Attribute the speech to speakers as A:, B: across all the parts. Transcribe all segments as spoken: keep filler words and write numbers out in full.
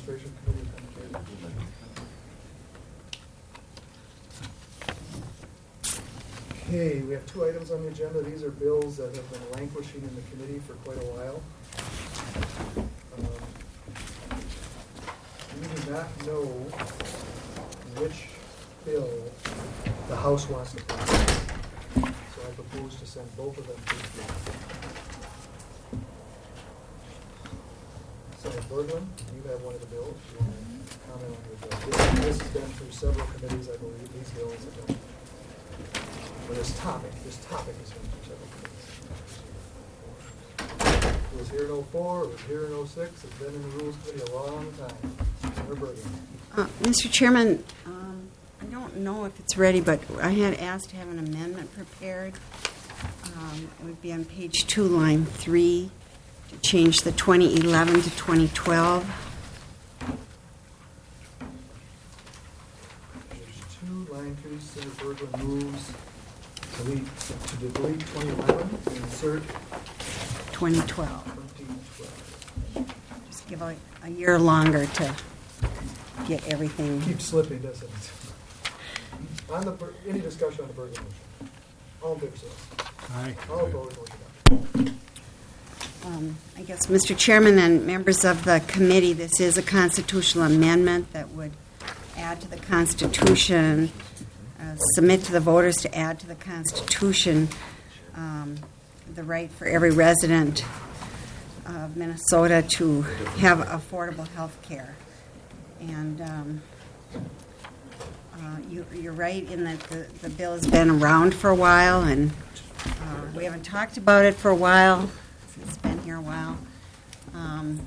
A: Administration Committee. Okay, we have two items on the agenda. These are bills that have been languishing in the committee for quite a while. Um, we do not know which bill the House wants to pass. So I propose to send both of them to the floor. Senator Berglund, you have one of the bills. You want to comment on your bill? This has been through several committees, I believe. These bills have been, or this topic, this topic has been through several committees. It was here in oh four, it was here in oh six, it's been in the Rules Committee a long time. Senator Berglund.
B: Uh, Mister Chairman, um, I don't know if it's ready, but I had asked to have an amendment prepared. Um, it would be on page two, line three, to change the twenty eleven to twenty twelve.
A: Page two, line three, Senator Berglund moves delete, to delete twenty eleven and insert
B: twenty twelve.
A: twenty twelve.
B: Just give a, a year longer to get everything.
A: Keeps slipping, doesn't it? On the, Ber- any discussion on the Berglund motion? All in favor, say aye.
C: Aye.
A: All opposed, motion carries.
B: Um, I guess, Mister Chairman and members of the committee, this is a constitutional amendment that would add to the Constitution, uh, submit to the voters to add to the Constitution um, the right for every resident of Minnesota to have affordable health care. And um, uh, you, you're right in that the, the bill has been around for a while, and uh, we haven't talked about it for a while. It's been here a while. Um,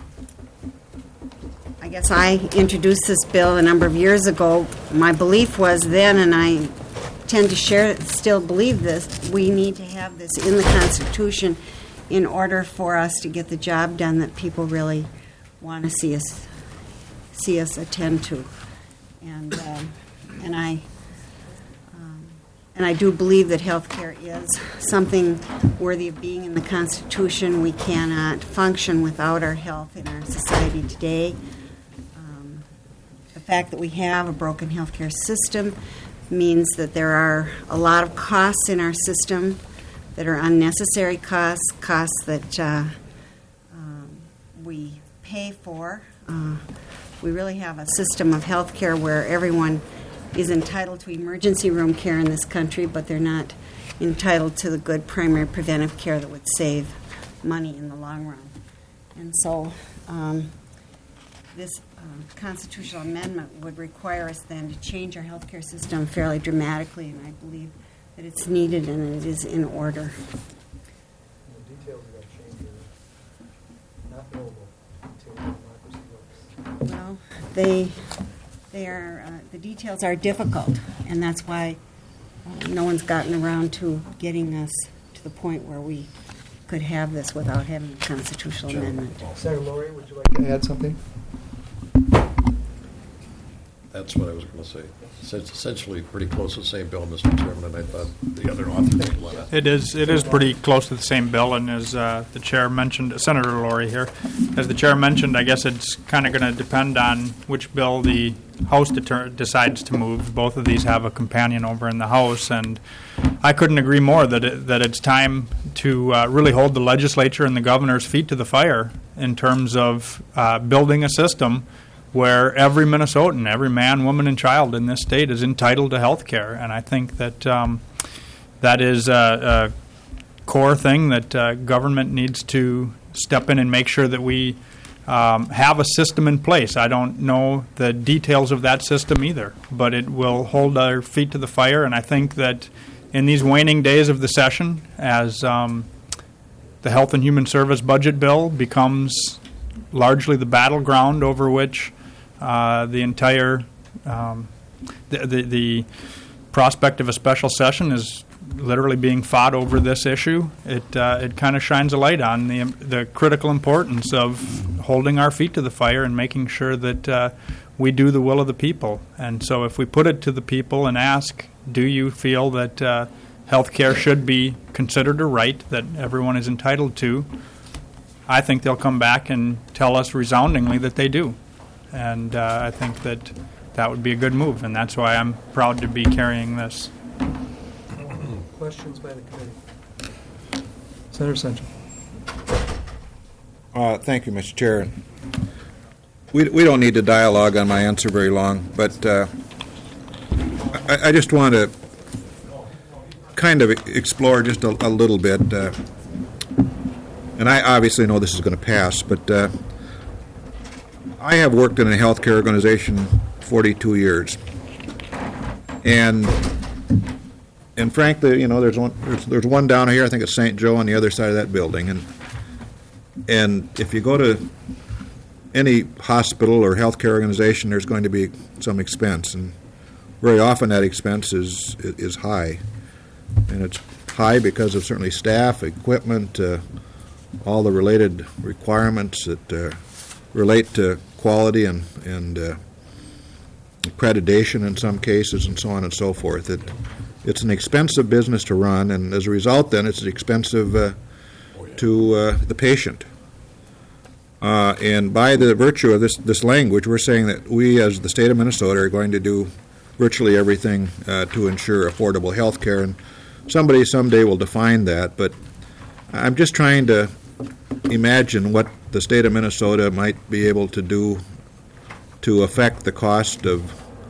B: I guess I introduced this bill a number of years ago. My belief was then, and I tend to share, still believe this, we need to have this in the Constitution in order for us to get the job done that people really want to see us see us attend to. And um, and I um, and I do believe that health care is something worthy of being in the Constitution. We cannot function without our health in our society today. Um, the fact that we have a broken health care system means that there are a lot of costs in our system that are unnecessary costs, costs that uh, um, we pay for. Uh, we really have a system of health care where everyone is entitled to emergency room care in this country, but they're not entitled to the good primary preventive care that would save money in the long run. And so um, this um, constitutional amendment would require us then to change our health care system fairly dramatically, and I believe that it's needed and it is in order.
A: And the details of that change are not knowable until democracy works.
B: Well, they they are uh, the details are difficult, and that's why uh, no one's gotten around to getting us to the point where we could have this without having a constitutional
A: Sure.
B: amendment.
A: Senator Laurie, would you like to add something?
C: That's what I was going to say. So it's essentially pretty close to the same bill, Mister Chairman, and I thought the other author would want to.
D: It is. It is pretty close to the same bill, and as uh, the chair mentioned, Senator Laurie here, as the chair mentioned, I guess it's kind of going to depend on which bill the House deter- decides to move. Both of these have a companion over in the House, and I couldn't agree more that it, that it's time to uh, really hold the legislature and the governor's feet to the fire in terms of uh, building a system where every Minnesotan, every man, woman, and child in this state is entitled to health care. And I think that um, that is a, a core thing that uh, government needs to step in and make sure that we um, have a system in place. I don't know the details of that system either, but it will hold our feet to the fire. And I think that in these waning days of the session, as um, the Health and Human Service budget bill becomes largely the battleground over which Uh, the entire um, the, the the prospect of a special session is literally being fought over this issue. It uh, it kind of shines a light on the the critical importance of holding our feet to the fire and making sure that uh, we do the will of the people. And so, if we put it to the people and ask, "Do you feel that uh, health care should be considered a right that everyone is entitled to?" I think they'll come back and tell us resoundingly that they do. and uh, I think that that would be a good move, and that's why I'm proud to be carrying this.
A: Questions by the committee? Senator Senchum.
E: Uh, thank you, Mister Chair. We, we don't need to dialogue on my answer very long, but uh, I, I just want to kind of explore just a, a little bit. Uh, and I obviously know this is going to pass, but uh, I have worked in a healthcare organization forty-two years. And and frankly, you know, there's one there's, there's one down here, I think it's Saint Joe on the other side of that building. And And if you go to any hospital or healthcare organization, there's going to be some expense, and very often that expense is is high, and it's high because of certainly staff, equipment, uh, all the related requirements that uh, relate to quality and and uh, accreditation in some cases, and so on and so forth. It it's an expensive business to run, and as a result, then it's expensive Uh, to uh, the patient. Uh, and by the virtue of this, this language, we're saying that we as the state of Minnesota are going to do virtually everything uh, to ensure affordable health care. And somebody someday will define that, but I'm just trying to imagine what the state of Minnesota might be able to do to affect the cost of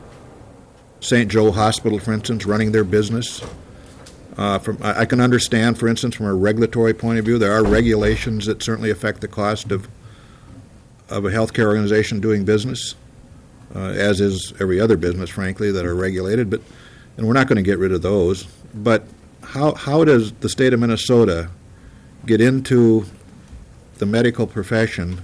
E: Saint Joe Hospital, for instance, running their business. Uh, from, I, I can understand, for instance, from a regulatory point of view, there are regulations that certainly affect the cost of of a healthcare organization doing business, uh, as is every other business, frankly, that are regulated. But and we're not going to get rid of those. But how how does the state of Minnesota get into the medical profession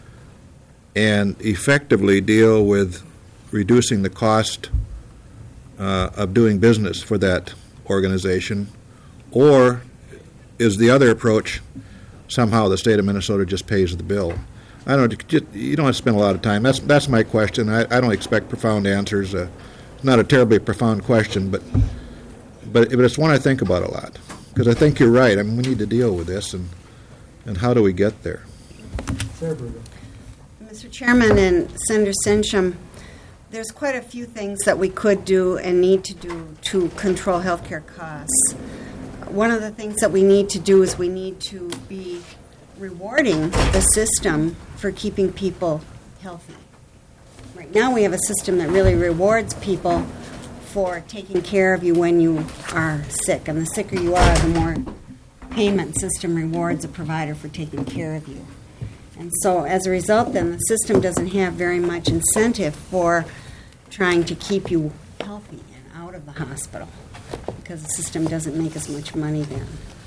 E: and effectively deal with reducing the cost uh, of doing business for that organization, or is the other approach somehow the state of Minnesota just pays the bill? I don't. Just, you don't have to spend a lot of time. That's that's my question. I, I don't expect profound answers. Uh, not a terribly profound question, but but but it's one I think about a lot, because I think you're right. I mean, we need to deal with this, and and how do we get there?
A: Senator Berger.
B: Mister Chairman and Senator Senchum, there's quite a few things that we could do and need to do to control healthcare costs. One of the things that we need to do is we need to be rewarding the system for keeping people healthy. Right now we have a system that really rewards people for taking care of you when you are sick, and the sicker you are, the more payment system rewards a provider for taking care of you. And so as a result, then, the system doesn't have very much incentive for trying to keep you healthy and out of the hospital, because the system doesn't make as much money then.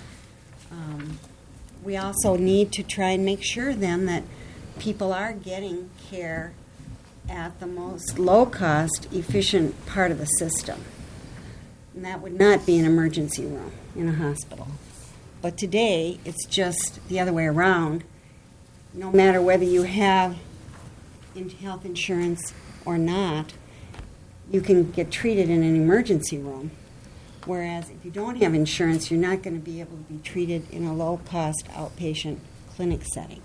B: Um, we also need to try and make sure then that people are getting care at the most low-cost, efficient part of the system. And that would not be an emergency room in a hospital. But today, it's just the other way around. No matter whether you have in health insurance or not, you can get treated in an emergency room. Whereas if you don't have insurance, you're not going to be able to be treated in a low-cost outpatient clinic setting.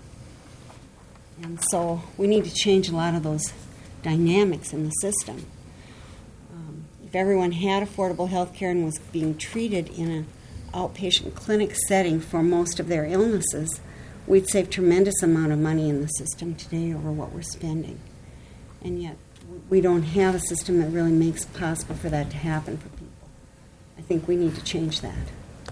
B: And so we need to change a lot of those dynamics in the system. Um, if everyone had affordable health care and was being treated in an outpatient clinic setting for most of their illnesses, we'd save tremendous amount of money in the system today over what we're spending. And yet we don't have a system that really makes it possible for that to happen for people. I think we need to change that.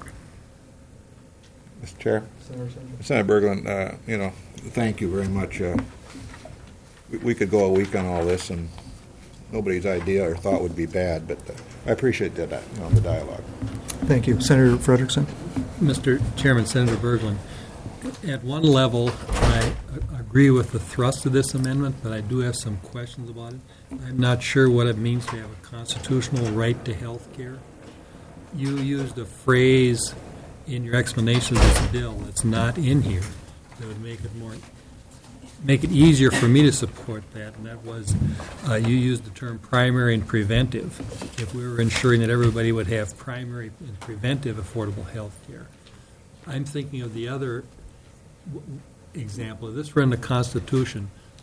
E: Mister Chair?
A: Senator Senchum.
E: Senator Berglund, uh, you know, thank you very much. Uh, we, we could go a week on all this, and nobody's idea or thought would be bad, but uh, I appreciate that, uh, you know, the dialogue.
A: Thank you. Senator Frederickson.
F: Mister Chairman, Senator Berglund, at one level, I agree with the thrust of this amendment, but I do have some questions about it. I'm not sure what it means to have a constitutional right to health care. You used a phrase in your explanation of this bill that's not in here that would make it more, make it easier for me to support that, and that was uh, you used the term primary and preventive. If we were ensuring that everybody would have primary and preventive affordable health care. I'm thinking of the other w- example. If this were in the Constitution,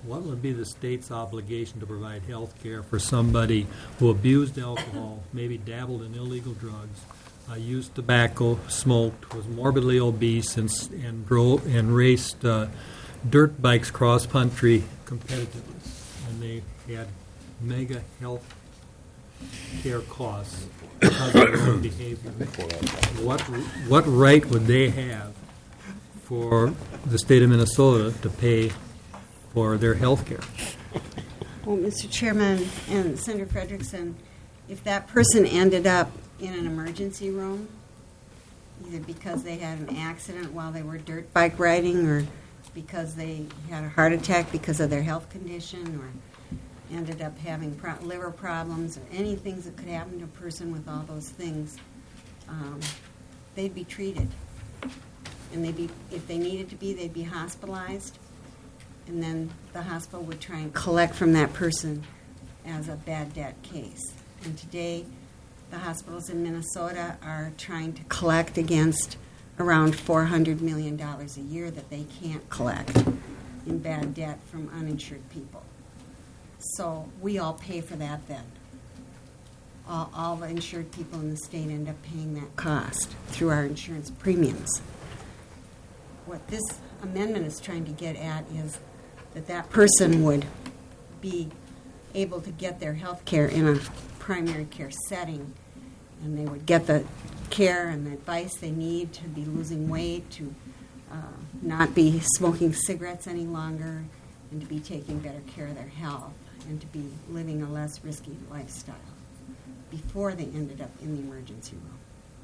F: what would be the state's obligation to provide health care for somebody who abused alcohol, maybe dabbled in illegal drugs, uh, used tobacco, smoked, was morbidly obese, and, s- and drove and raced uh, dirt bikes cross country competitively, and they had mega health care costs because of their own behavior. What what right would they have for the state of Minnesota to pay for their health care?
B: Well, Mister Chairman and Senator Frederickson, if that person ended up in an emergency room, either because they had an accident while they were dirt bike riding or because they had a heart attack because of their health condition or ended up having pro- liver problems or any things that could happen to a person with all those things, um, they'd be treated. And they'd be, if they needed to be, they'd be hospitalized. And then the hospital would try and collect from that person as a bad debt case. And today, the hospitals in Minnesota are trying to collect against around four hundred million dollars a year that they can't collect in bad debt from uninsured people. So we all pay for that then. All, all the insured people in the state end up paying that cost through our insurance premiums. What this amendment is trying to get at is that that person would be able to get their health care in a primary care setting, and they would get the care and the advice they need to be losing weight, to uh, not be smoking cigarettes any longer, and to be taking better care of their health, and to be living a less risky lifestyle before they ended up in the emergency room.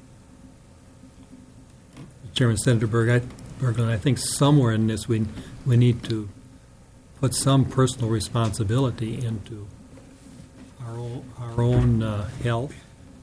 F: Chairman, Senator Berg, I, Berglund, I think somewhere in this we we need to put some personal responsibility into our own, our own uh, health,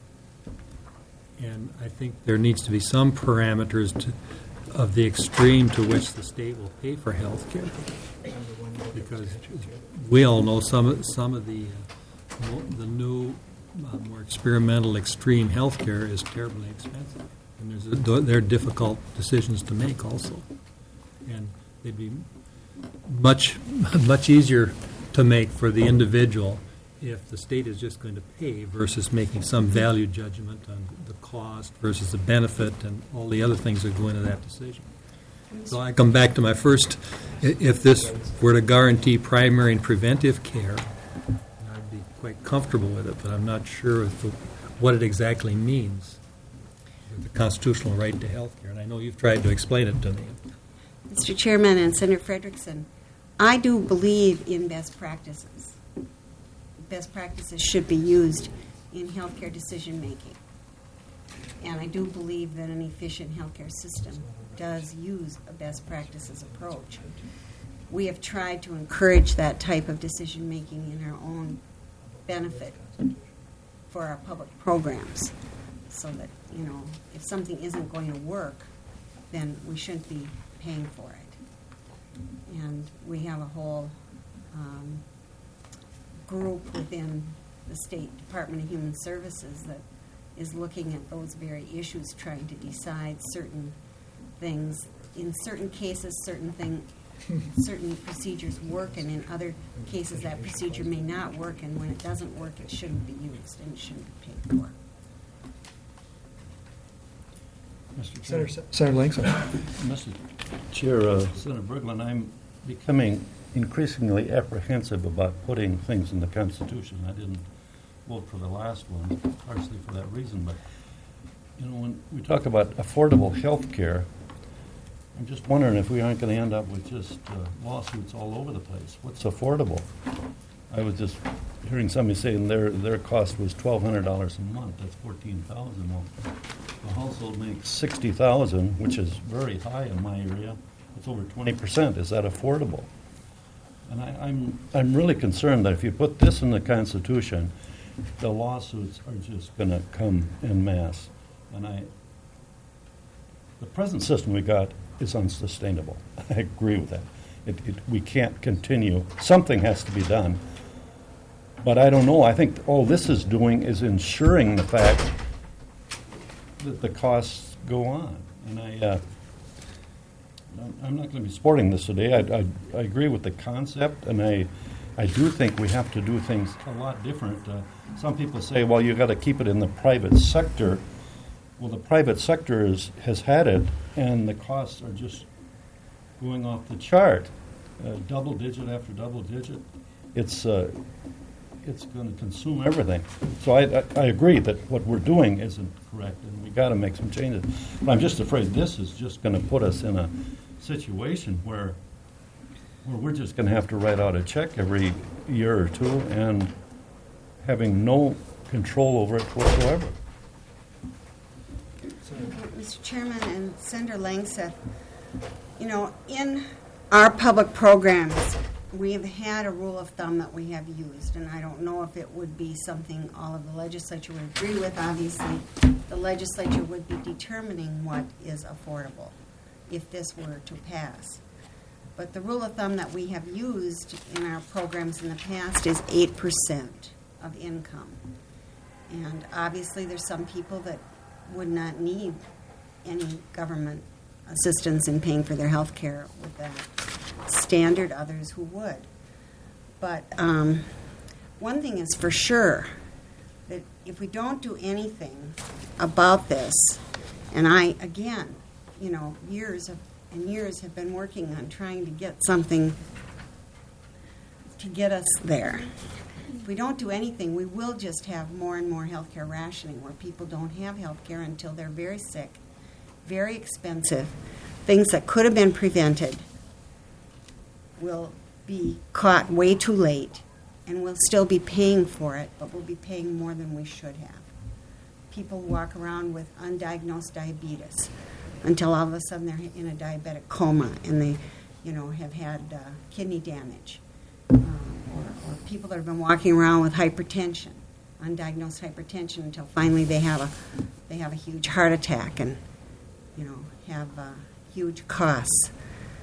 F: and I think there needs to be some parameters to, of the extreme to which the state will pay for health care, because we all know some of, some of the uh, mo- the new, uh, more experimental, extreme health care is terribly expensive. And there's a, there are difficult decisions to make also. And they'd be much, much easier to make for the individual if the state is just going to pay versus making some value judgment on the cost versus the benefit and all the other things that go into that decision. So I come back to my first, i- if this were to guarantee primary and preventive care, I'd be quite comfortable with it, but I'm not sure if the, what it exactly means. The constitutional right to health care, and I know you've tried to explain it to me.
B: Mister Chairman and Senator Frederickson, I do believe in best practices. Best practices should be used in healthcare decision-making. And I do believe that an efficient healthcare system does use a best practices approach. We have tried to encourage that type of decision-making in our own benefit for our public programs, so that, you know, if something isn't going to work, then we shouldn't be paying for it. And we have a whole um, group within the State Department of Human Services that is looking at those very issues, trying to decide certain things. In certain cases, certain thing, certain procedures work, and in other cases that procedure may not work, and when it doesn't work, it shouldn't be used and it shouldn't be paid for.
G: Mister Chair,
A: Senator, Senator Langston.
G: Mister Chair, uh, Senator Berglund, I'm becoming increasingly apprehensive about putting things in the Constitution. I didn't vote for the last one, partially for that reason, but you know, when we talk about affordable health care, I'm just wondering if we aren't going to end up with just uh, lawsuits all over the place. What's affordable? I was just hearing somebody saying their their cost was twelve hundred dollars a month. That's fourteen thousand dollars. Well, a household makes sixty thousand dollars, which is very high in my area. It's over twenty percent. Is that affordable? And I, I'm I'm really concerned that if you put this in the Constitution, the lawsuits are just going to come en masse. And I, the present system we got is unsustainable. I agree with that. It, it, we can't continue. Something has to be done. But I don't know. I think all this is doing is ensuring the fact that the costs go on. And I, uh, I'm- I'm not going to be supporting this today. I, I, I agree with the concept, and I, I do think we have to do things a lot different. Uh, some people say, well, you got to keep it in the private sector. Well, the private sector is, has had it, and the costs are just going off the chart, uh, double digit after double digit. It's uh, it's going to consume everything. So I, I, I agree that what we're doing isn't correct, and we got to make some changes. But I'm just afraid this is just going to put us in a situation where where we're just going to have to write out a check every year or two, and having no control over it whatsoever.
B: Mister Chairman and Senator Langseth, you know, in our public programs, we have had a rule of thumb that we have used, and I don't know if it would be something all of the legislature would agree with. Obviously, the legislature would be determining what is affordable if this were to pass. But the rule of thumb that we have used in our programs in the past is eight percent of income. And obviously, there's some people that would not need any government assistance in paying for their health care with that standard, others who would. But um, one thing is for sure, that if we don't do anything about this, and I, again, you know, years of, and years have been working on trying to get something to get us there. If we don't do anything, we will just have more and more healthcare rationing where people don't have health care until they're very sick, very expensive. Things that could have been prevented will be caught way too late, and we'll still be paying for it, but we'll be paying more than we should have. People walk around with undiagnosed diabetes until all of a sudden they're in a diabetic coma and they, you know, have had uh, kidney damage. Um, or, or people that have been walking around with hypertension, undiagnosed hypertension, until finally they have a they have a huge heart attack and, you know, have uh, huge costs.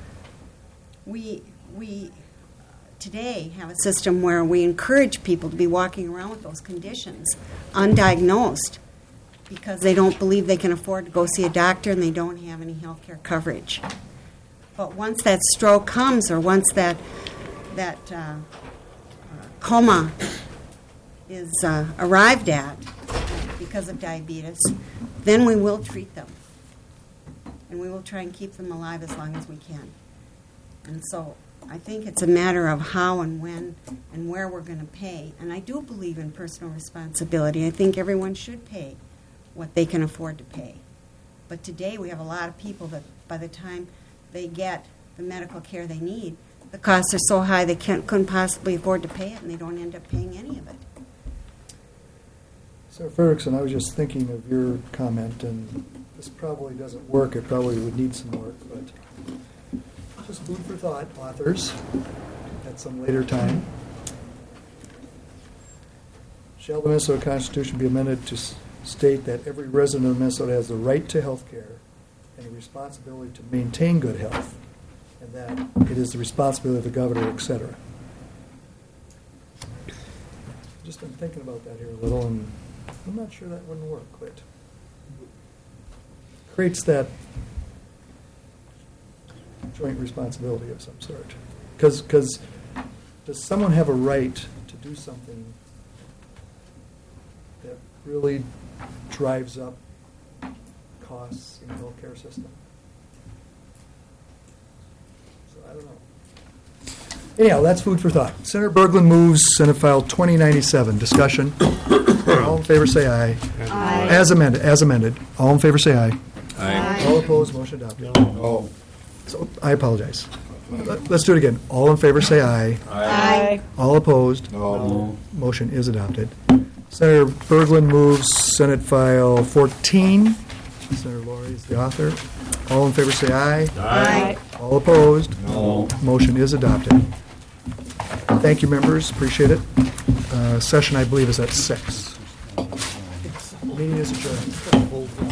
B: We we today have a system where we encourage people to be walking around with those conditions undiagnosed because they don't believe they can afford to go see a doctor and they don't have any health care coverage. But once that stroke comes, or once that that uh, uh, coma is uh, arrived at because of diabetes, then we will treat them. And we will try and keep them alive as long as we can. And so I think it's a matter of how and when and where we're going to pay. And I do believe in personal responsibility. I think everyone should pay what they can afford to pay. But today we have a lot of people that by the time they get the medical care they need, the costs are so high they can't, couldn't possibly afford to pay it, and they don't end up paying any of it.
A: Senator Ferguson, I was just thinking of your comment, and this probably doesn't work. It probably would need some work, but just food for thought, authors, at some later time. Shall the Minnesota Constitution be amended to s- state that every resident of Minnesota has the right to health care and a responsibility to maintain good health, and that it is the responsibility of the governor, et cetera. Just been thinking about that here a little, and I'm not sure that wouldn't work, but creates that joint responsibility of some sort. Because because does someone have a right to do something that really drives up costs in the healthcare system? So I don't know. Anyhow, that's food for thought. Senator Berglund moves Senate File twenty ninety-seven. Discussion. All in favor say aye.
B: Aye.
A: As amended. As amended. All in favor say aye.
B: Aye.
A: All opposed, motion adopted. Oh. So, I apologize. Let- Let's do it again. All in favor say aye.
B: Aye.
A: All opposed?
G: No.
A: Motion is adopted. Senator Berglund moves Senate File fourteen. Senator Laurie is the author. All in favor say aye.
B: Aye.
A: All opposed?
G: No.
A: Motion is adopted. Thank you, members. Appreciate it. Uh, Session, I believe, is at six. Meeting is adjourned.